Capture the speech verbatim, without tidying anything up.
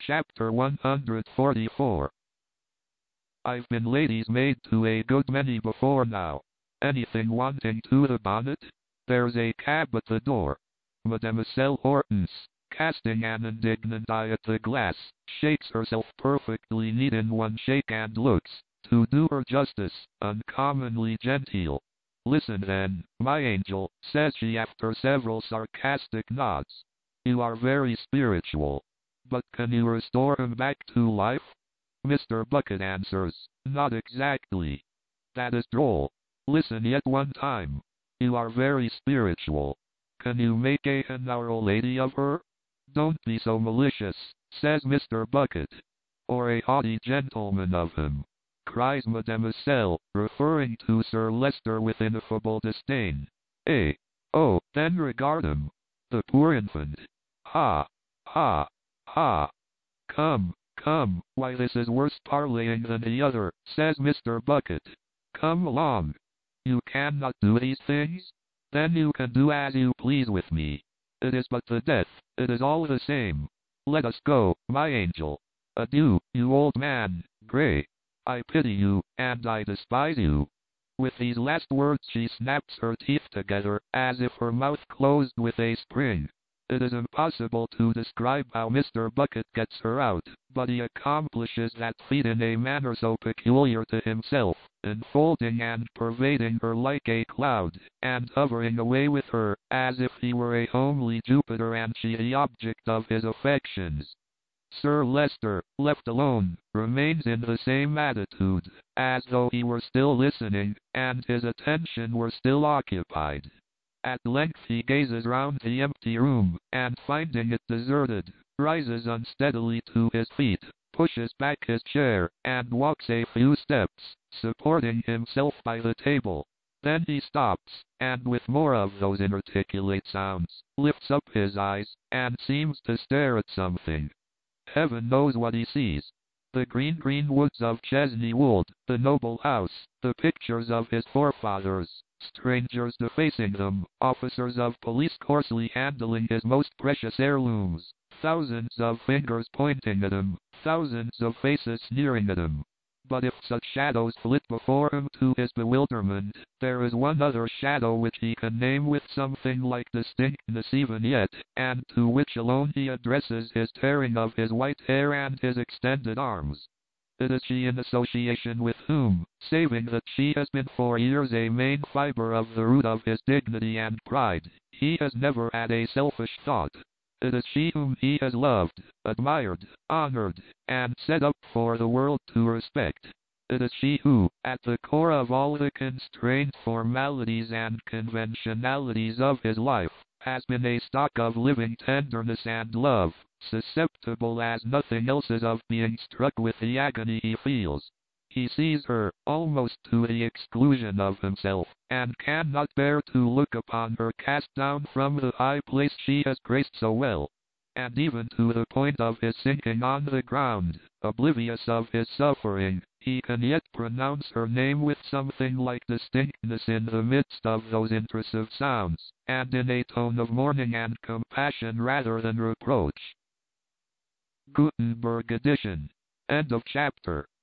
Chapter one hundred forty-four. I've been lady's maid to a good many before now. Anything wanting to the bonnet? There's a cab at the door. Mademoiselle Hortense, casting an indignant eye at the glass, shakes herself perfectly neat in one shake and looks, to do her justice, uncommonly genteel. Listen then, my angel, says she after several sarcastic nods. You are very spiritual. But can you restore him back to life? Mister Bucket answers, not exactly. That is droll. Listen yet one time. You are very spiritual. Can you make a honorable lady of her? Don't be so malicious, says Mister Bucket. Or a haughty gentleman of him, cries Mademoiselle, referring to Sir Leicester with ineffable disdain. Eh? Oh, then regard him. The poor infant. Ha! Ha! Ha! Come, come, why this is worse parleying than the other, says Mister Bucket. Come along. You cannot do these things? Then you can do as you please with me. It is but the death, it is all the same. Let us go, my angel. Adieu, you old man, Grey. I pity you, and I despise you. With these last words she snaps her teeth together, as if her mouth closed with a spring. It is impossible to describe how Mister Bucket gets her out, but he accomplishes that feat in a manner so peculiar to himself, enfolding and pervading her like a cloud, and hovering away with her, as if he were a homely Jupiter and she the object of his affections. Sir Leicester, left alone, remains in the same attitude, as though he were still listening, and his attention were still occupied. At length he gazes round the empty room, and finding it deserted, rises unsteadily to his feet, pushes back his chair, and walks a few steps, supporting himself by the table. Then he stops, and with more of those inarticulate sounds, lifts up his eyes, and seems to stare at something. Heaven knows what he sees. The green green woods of Chesney Wold, the noble house, the pictures of his forefathers, strangers defacing them, officers of police coarsely handling his most precious heirlooms, thousands of fingers pointing at him, thousands of faces sneering at him. But if such shadows flit before him to his bewilderment, there is one other shadow which he can name with something like distinctness even yet, and to which alone he addresses his tearing of his white hair and his extended arms. It is she in association with whom, saving that she has been for years a main fiber of the root of his dignity and pride, he has never had a selfish thought. It is she whom he has loved, admired, honored, and set up for the world to respect. It is she who, at the core of all the constrained formalities and conventionalities of his life, has been a stock of living tenderness and love, susceptible as nothing else is of being struck with the agony he feels. He sees her, almost to the exclusion of himself, and cannot bear to look upon her cast down from the high place she has graced so well. And even to the point of his sinking on the ground, oblivious of his suffering, he can yet pronounce her name with something like distinctness in the midst of those intrusive sounds, and in a tone of mourning and compassion rather than reproach. Gutenberg edition. End of chapter.